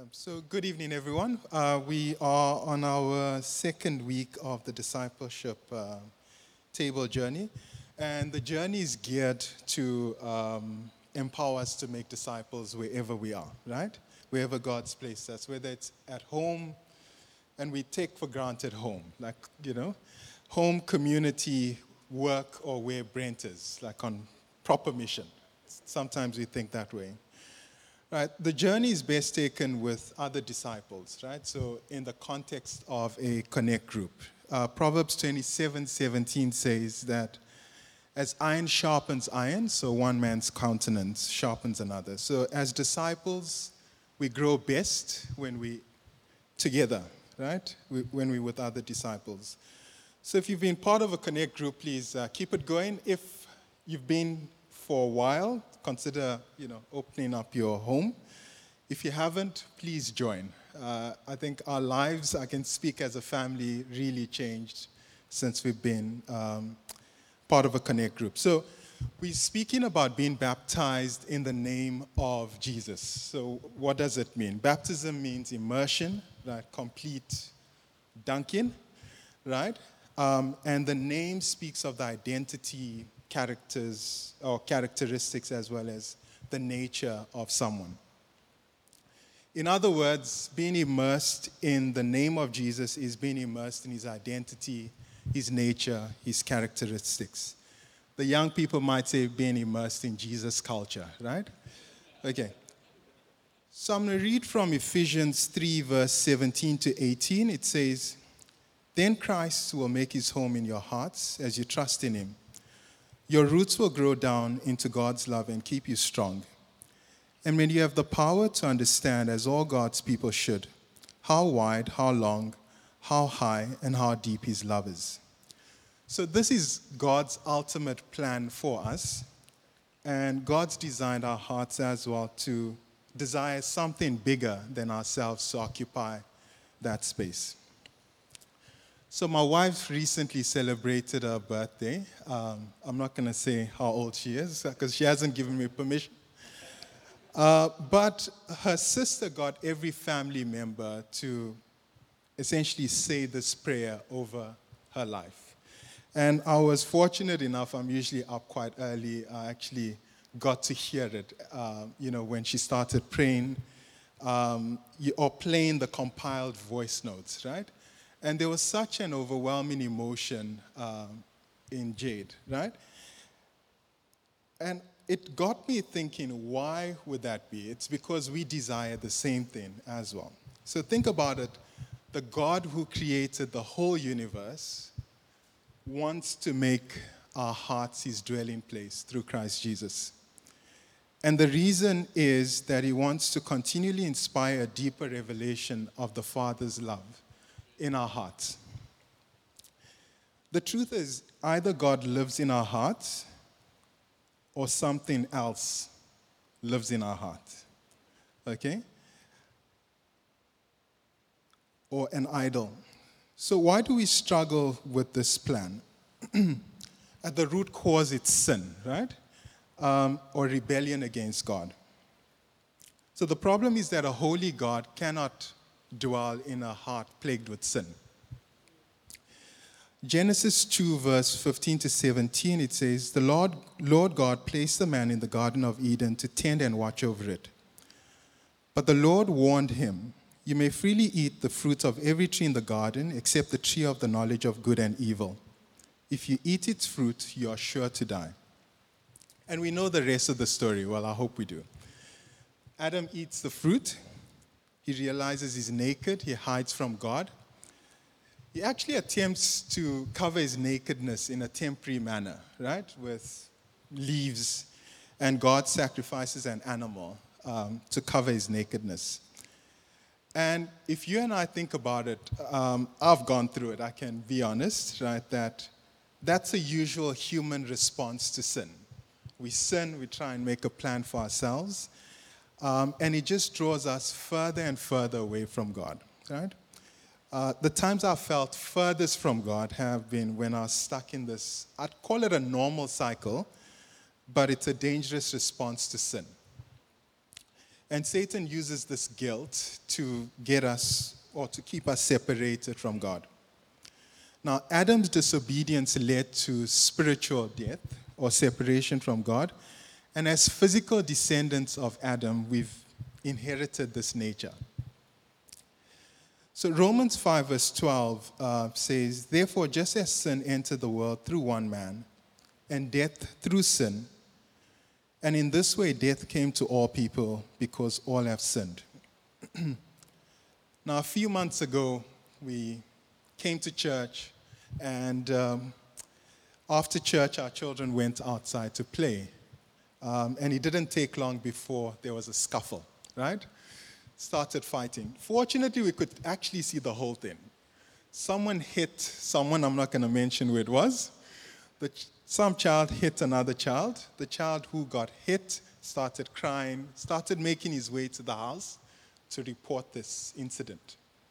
So good evening, everyone. We are on our second week of the discipleship table journey, and the journey is geared to empower us to make disciples wherever we are, right? Wherever God's placed us, whether it's at home, and we take for granted home, like, home, community, work, or where Brent is, like on proper mission. Sometimes we think that way. Right, the journey is best taken with other disciples, right? So in the context of a connect group. Proverbs 27:17 says that as iron sharpens iron, so one man's countenance sharpens another. So as disciples, we grow best when we together, right? When we're with other disciples. So if you've been part of a connect group, please keep it going. If you've been for a while, consider, opening up your home. If you haven't, please join. I think our lives, I can speak as a family, really changed since we've been part of a connect group. So we're speaking about being baptized in the name of Jesus. So what does it mean? Baptism means immersion, right? Complete dunking, right? And the name speaks of the identity, characters or characteristics as well as the nature of someone. In other words, being immersed in the name of Jesus is being immersed in his identity, his nature, his characteristics. The young people might say being immersed in Jesus culture, right? Okay. So I'm going to read from Ephesians 3, verse 17 to 18. It says, "Then Christ will make his home in your hearts as you trust in him. Your roots will grow down into God's love and keep you strong. And when you have the power to understand, as all God's people should, how wide, how long, how high, and how deep his love is." So this is God's ultimate plan for us. And God's designed our hearts as well to desire something bigger than ourselves to occupy that space. So my wife recently celebrated her birthday. I'm not going to say how old she is because she hasn't given me permission. But her sister got every family member to essentially say this prayer over her life. And I was fortunate enough, I'm usually up quite early. I actually got to hear it, when she started praying or playing the compiled voice notes, right? And there was such an overwhelming emotion in Jade, right? And it got me thinking, why would that be? It's because we desire the same thing as well. So think about it. The God who created the whole universe wants to make our hearts his dwelling place through Christ Jesus. And the reason is that he wants to continually inspire a deeper revelation of the Father's love in our hearts. The truth is, either God lives in our hearts or something else lives in our hearts. Okay? Or an idol. So why do we struggle with this plan? At the root cause, it's sin, right? Or rebellion against God. So the problem is that a holy God cannot dwell in a heart plagued with sin. Genesis 2, verse 15 to 17, it says, "The Lord God placed the man in the Garden of Eden to tend and watch over it. But the Lord warned him, 'You may freely eat the fruit of every tree in the garden except the tree of the knowledge of good and evil. If you eat its fruit, you are sure to die.'" And we know the rest of the story. Well, I hope we do. Adam eats the fruit. He realizes he's naked. He hides from God. He actually attempts to cover his nakedness in a temporary manner, right? With leaves. And God sacrifices an animal to cover his nakedness. And if you and I think about it, I've gone through it, I can be honest, right? That's a usual human response to sin. We sin, we try and make a plan for ourselves. And it just draws us further and further away from God, right? The times I've felt furthest from God have been when I was stuck in this, I'd call it a normal cycle, but it's a dangerous response to sin. And Satan uses this guilt to get us or to keep us separated from God. Now, Adam's disobedience led to spiritual death or separation from God. And as physical descendants of Adam, we've inherited this nature. So Romans 5 verse 12 says, "Therefore, just as sin entered the world through one man, and death through sin, and in this way death came to all people because all have sinned." Now, a few months ago, we came to church, and after church, our children went outside to play. And it didn't take long before there was a scuffle, right? Started fighting. Fortunately, we could actually see the whole thing. Someone hit someone, I'm not going to mention who it was. Some child hit another child. The child who got hit started crying, started making his way to the house to report this incident.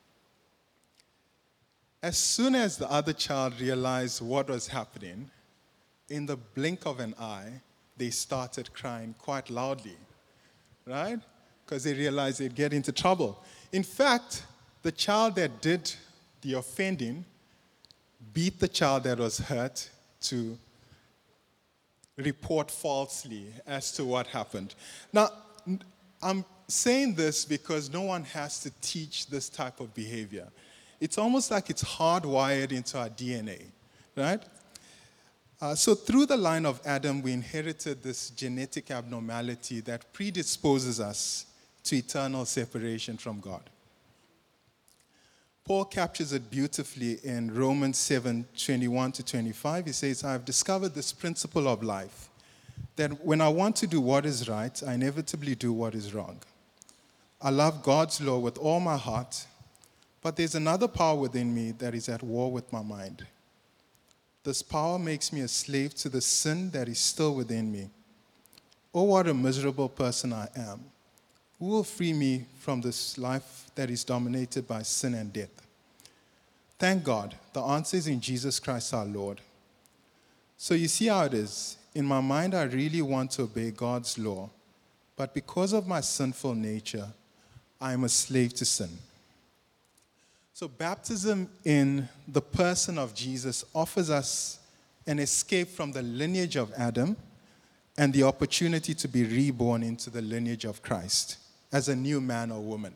As soon as the other child realized what was happening, in the blink of an eye, they started crying quite loudly, right? Because they realized they'd get into trouble. In fact, the child that did the offending beat the child that was hurt to report falsely as to what happened. Now, I'm saying this because no one has to teach this type of behavior. It's almost like it's hardwired into our DNA, right? So through the line of Adam, we inherited this genetic abnormality that predisposes us to eternal separation from God. Paul captures it beautifully in Romans 7:21-25. He says, "I have discovered this principle of life, that when I want to do what is right, I inevitably do what is wrong. I love God's law with all my heart, but there's another power within me that is at war with my mind. This power makes me a slave to the sin that is still within me. Oh, what a miserable person I am. Who will free me from this life that is dominated by sin and death? Thank God, the answer is in Jesus Christ our Lord." So you see how it is. In my mind, I really want to obey God's law, but because of my sinful nature, I am a slave to sin. So baptism in the person of Jesus offers us an escape from the lineage of Adam and the opportunity to be reborn into the lineage of Christ as a new man or woman.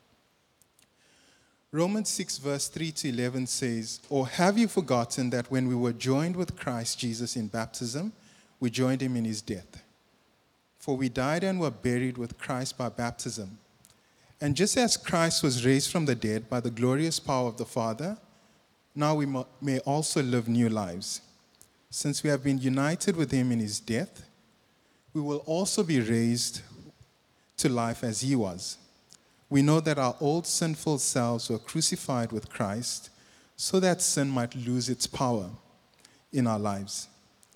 Romans 6 verse 3-11 says, "Or have you forgotten that when we were joined with Christ Jesus in baptism, we joined him in his death? For we died and were buried with Christ by baptism. And just as Christ was raised from the dead by the glorious power of the Father, now we may also live new lives. Since we have been united with him in his death, we will also be raised to life as he was. We know that our old sinful selves were crucified with Christ so that sin might lose its power in our lives.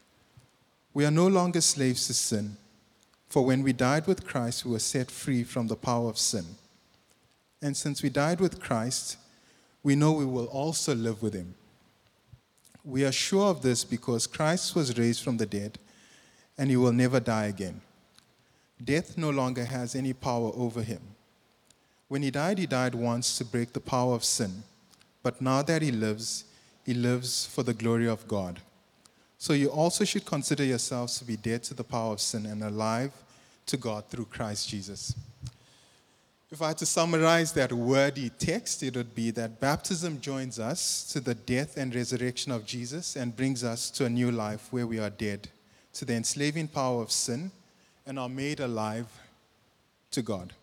We are no longer slaves to sin, for when we died with Christ, we were set free from the power of sin. And since we died with Christ, we know we will also live with him. We are sure of this because Christ was raised from the dead, and he will never die again. Death no longer has any power over him. When he died once to break the power of sin. But now that he lives for the glory of God. So you also should consider yourselves to be dead to the power of sin and alive to God through Christ Jesus." If I had to summarize that wordy text, it would be that baptism joins us to the death and resurrection of Jesus and brings us to a new life where we are dead to the enslaving power of sin and are made alive to God.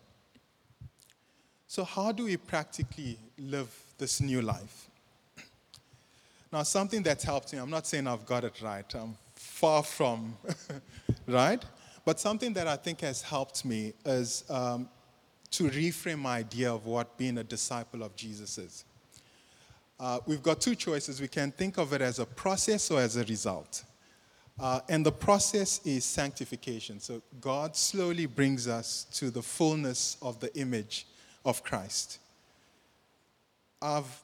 So how do we practically live this new life? Now, something that's helped me, I'm not saying I've got it right. I'm far from right. But something that I think has helped me is to reframe my idea of what being a disciple of Jesus is. We've got two choices. We can think of it as a process or as a result. And the process is sanctification. So God slowly brings us to the fullness of the image of Christ. I've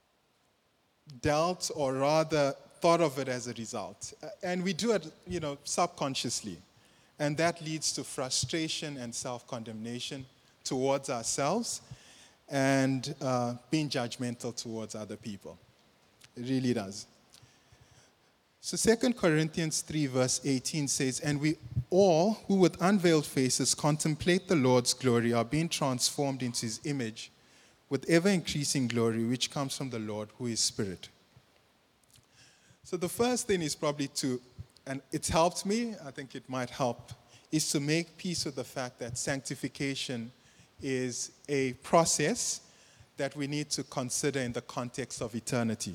dealt, or rather thought of it as a result. And we do it, subconsciously. And that leads to frustration and self-condemnation towards ourselves and being judgmental towards other people. It really does. So 2 Corinthians 3 verse 18 says, "And we all who with unveiled faces contemplate the Lord's glory are being transformed into his image with ever-increasing glory, which comes from the Lord, who is Spirit." So the first thing is probably and it's helped me, I think it might help, is to make peace with the fact that sanctification is a process that we need to consider in the context of eternity.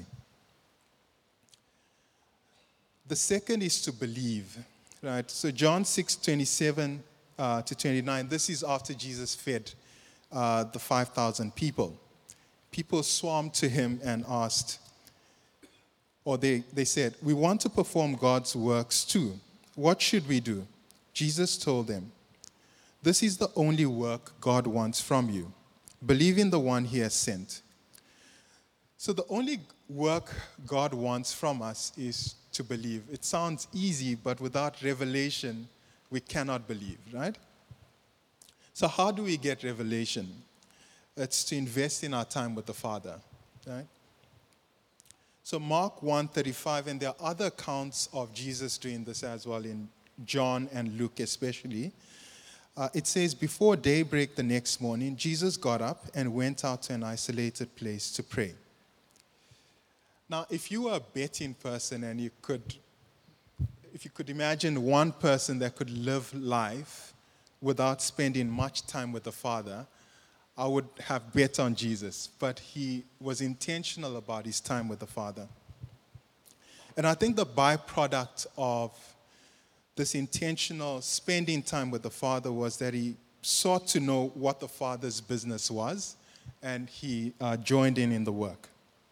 The second is to believe, right? So John 6:27 to 29, this is after Jesus fed the 5,000 people. People swarmed to him and asked, or they said, "We want to perform God's works too. What should we do?" Jesus told them, "This is the only work God wants from you. Believe in the one he has sent." So the only work God wants from us is to believe. It sounds easy, but without revelation, we cannot believe, right? So how do we get revelation? It's to invest in our time with the Father, right? So Mark 1:35, and there are other accounts of Jesus doing this as well in John and Luke especially. It says, "Before daybreak the next morning, Jesus got up and went out to an isolated place to pray." Now, if you were a betting person and if you could imagine one person that could live life without spending much time with the Father, I would have bet on Jesus. But he was intentional about his time with the Father. And I think the byproduct of this intentional spending time with the Father was that he sought to know what the Father's business was, and he joined in the work.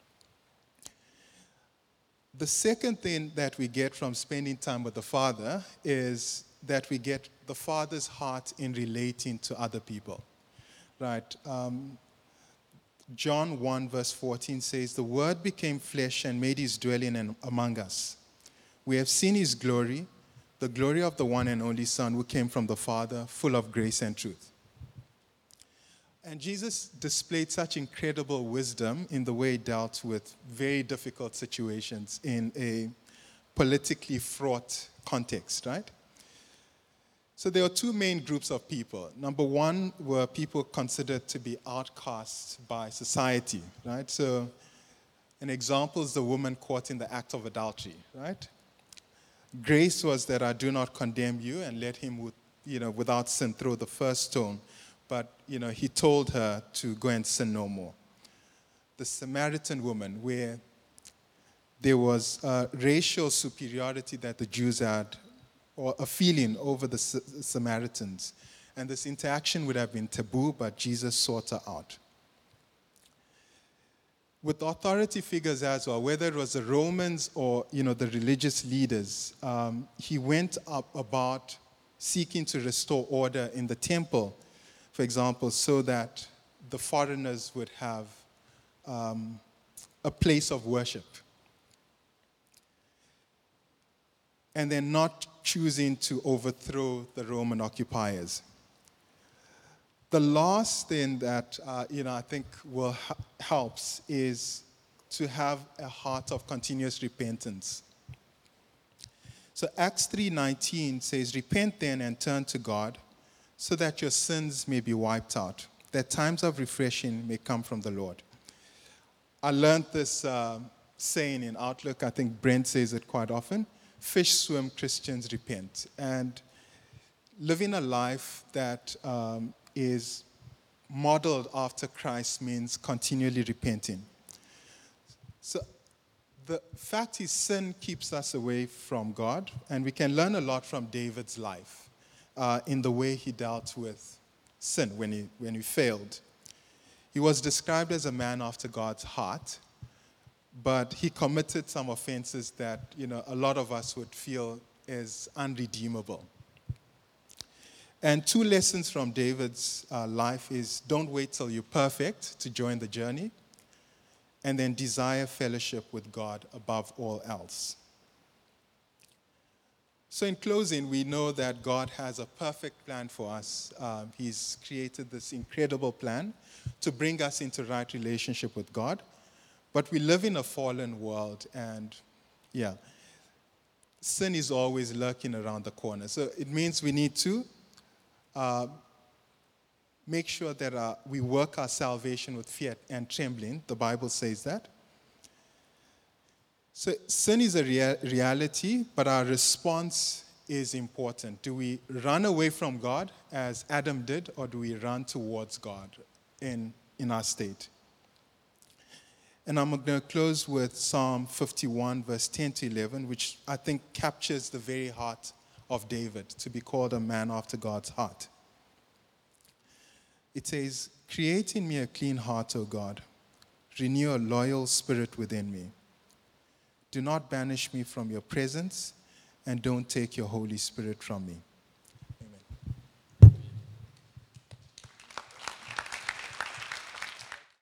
The second thing that we get from spending time with the Father is that we get the Father's heart in relating to other people, right? John 1 verse 14 says, "The Word became flesh and made his dwelling among us. We have seen his glory, the glory of the one and only Son who came from the Father, full of grace and truth." And Jesus displayed such incredible wisdom in the way he dealt with very difficult situations in a politically fraught context, right? So there are two main groups of people. Number one were people considered to be outcasts by society, right? So an example is the woman caught in the act of adultery, right? Grace was that I do not condemn you, and let him without sin throw the first stone. But, he told her to go and sin no more. The Samaritan woman, where there was a racial superiority that the Jews had, or a feeling over the Samaritans. And this interaction would have been taboo, but Jesus sought her out. With authority figures as well, whether it was the Romans or, the religious leaders, he went up about seeking to restore order in the temple, for example, so that the foreigners would have a place of worship. And then not choosing to overthrow the Roman occupiers. The last thing that I think helps is to have a heart of continuous repentance. So Acts 3:19 says, "Repent then and turn to God, so that your sins may be wiped out, that times of refreshing may come from the Lord." I learned this saying in Outlook. I think Brent says it quite often. Fish swim, Christians repent. And living a life that is modeled after Christ means continually repenting. So the fact is, sin keeps us away from God, and we can learn a lot from David's life. In the way he dealt with sin when he failed. He was described as a man after God's heart, but he committed some offenses that a lot of us would feel is unredeemable. And two lessons from David's life is, don't wait till you're perfect to join the journey, and then desire fellowship with God above all else. So in closing, we know that God has a perfect plan for us. He's created this incredible plan to bring us into right relationship with God. But we live in a fallen world, and yeah, sin is always lurking around the corner. So it means we need to make sure that we work our salvation with fear and trembling. The Bible says that. So sin is a reality, but our response is important. Do we run away from God as Adam did, or do we run towards God in our state? And I'm going to close with Psalm 51, verse 10 to 11, which I think captures the very heart of David, to be called a man after God's heart. It says, "Create in me a clean heart, O God. Renew a loyal spirit within me. Do not banish me from your presence, and don't take your Holy Spirit from me."